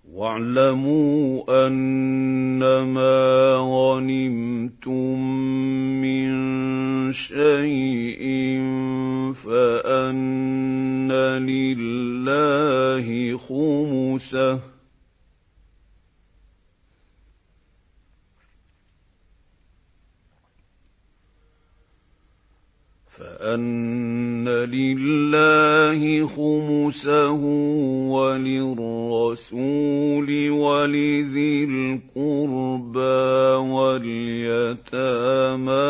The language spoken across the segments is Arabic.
وَاعْلَمُوا أَنَّمَا غَنِمْتُم مِّن شَيْءٍ فَأَنَّ لِلَّهِ خُمُسَهُ وَلِلرَّسُولِ وَلِذِي الْقُرْبَىٰ وَالْيَتَامَىٰ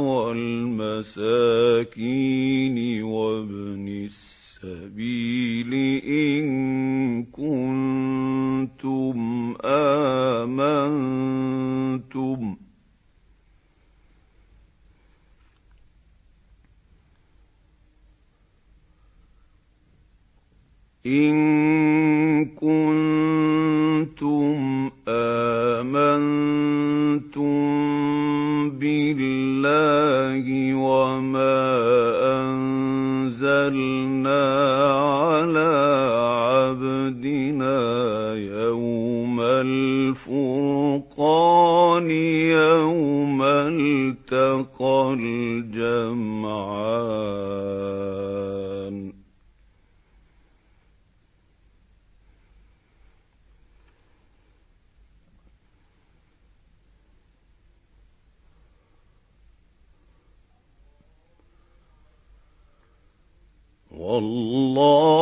وَالْمَسَاكِينِ وَابْنِ السَّبِيلِ إِن كُنتُمْ آمَنتُم بِاللَّهِ وَمَا أَنزَلْنَا عَلَىٰ عَبْدِنَا يَوْمَ الْفُرْقَانِ يَوْمَ الْتَقَى الْجَمْعَانِ ۗ وَاللَّهُ